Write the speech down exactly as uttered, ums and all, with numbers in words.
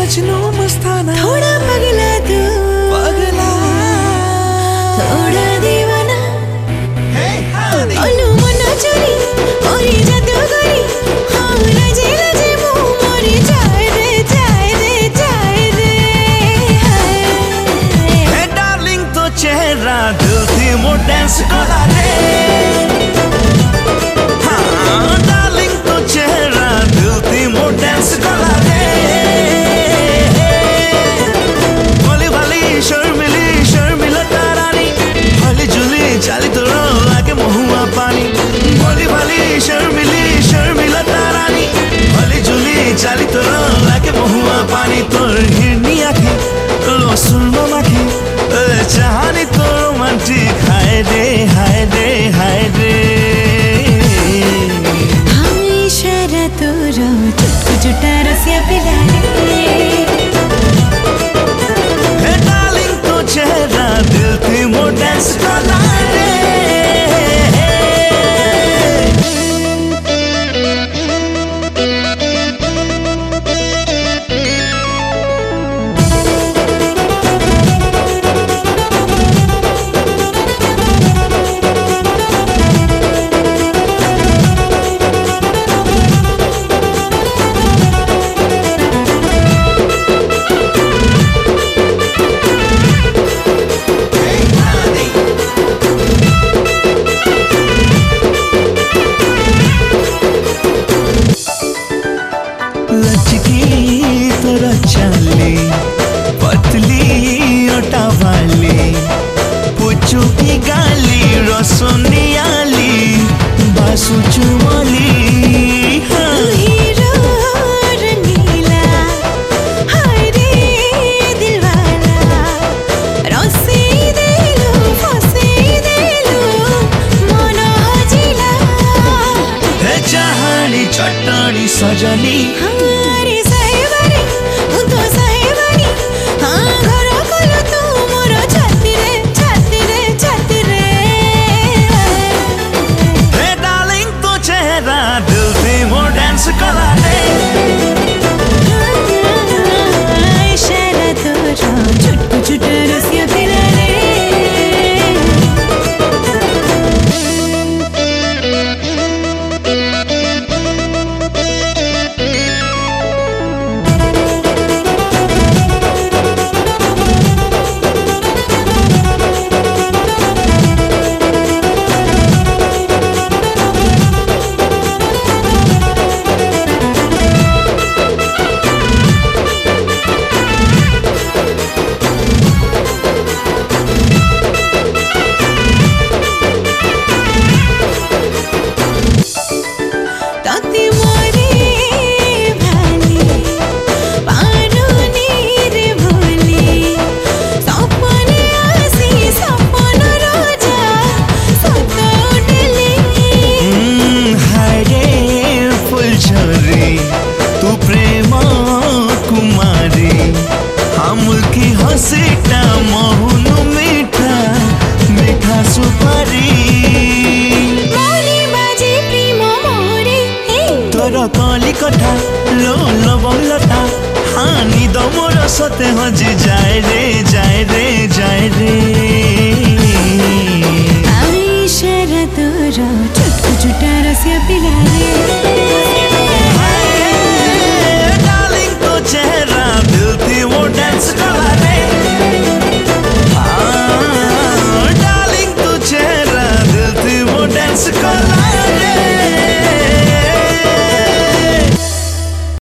मजनू मस्ताना, थोड़ा पगला तू, पगला थोड़ा दीवाना। hey, honey. ओलू मना चोरी ओरी जादूगरी, हाँ रजे रजे मुँह मोरी जाए रे जाए रे जाए रे। hey, darling तो चेहरा दिल थी मोर डांस करा रे। हाँ darling तो चेहरा दिल थी मोर डांस करा रे। भोली भाली शर्मिली शर्मिला तारानी, भली जुली चाली तो लागे महुआ पानी। भोली भाली शर्मिली शर्मिला तारानी, भली जुली चाली तो लागे महुआ पानी। तोर हिरनी आँखें रसुन माखे, चाहानी तो रोमांटिक हाय रे हाय रे हाय रे। हम इशारा तोरो चुटकु चुटा रसिया पिला रे। हे डार्लिंग तो चेहरा दिल थी मोर डांस करा रे। लचकी तोरा चाले, पतली ओटा वाली, पुचू की गाली रसोनियाली, बासु चुमाली। तू हीरो रंगीला, हाय रे दिलवाला, रसे देलू फसे देलू मन हजिला। हे चाहानी चट्टानी सजनी, हमारे साहेबानी हूँ तो साहेबानी, हाँ घर खोलो तू मोरो छाती रे छाती रे छाती रे। हे डार्लिंग तो चेहरा दिल थी मोर डांस करा रे। इशारा तोरो चुटकु चुटा रसिया पिला रे। ताती मोरे भाली, पारुनी रे भोली, सपने आसी सपन रोजा सत उठली। हाय रे फुलझरी तू प्रेम कुमारी, हमल की हंसीटा महुनु मीठा मीठा सुपारी। मौली बाजी प्रेम मोरे, तोर कली कथा लो लो बलता, हानि दमर सते हजी जाए रे जाए रे जाए रे। इशारा तोरो चुटकु चुटा रसिया पिला रे।